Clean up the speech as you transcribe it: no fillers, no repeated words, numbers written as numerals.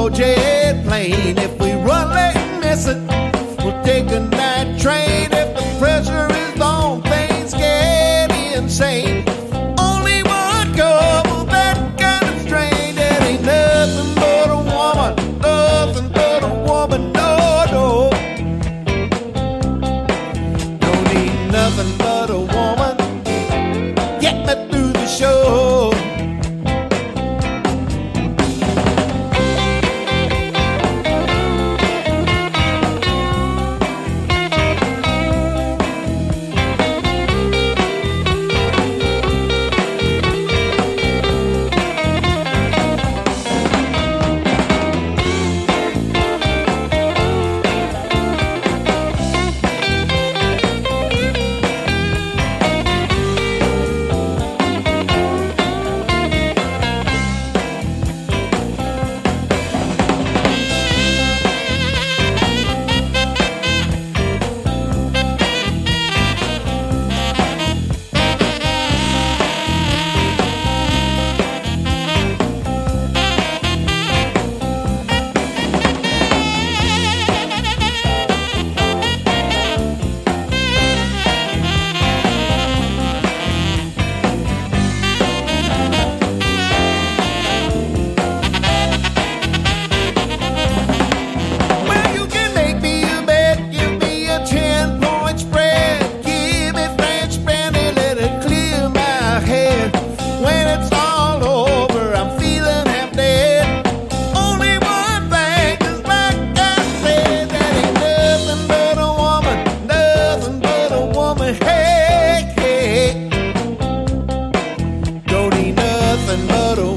or jet plane. If we run late and miss it, we'll take a night train. If the pressure is on, things get insane. Only one couple that kind of strain. That ain't nothing but a woman, nothing but a woman, no, no. Don't need nothing but a woman. Get me through the show. Hey, hey, don't need nothing but a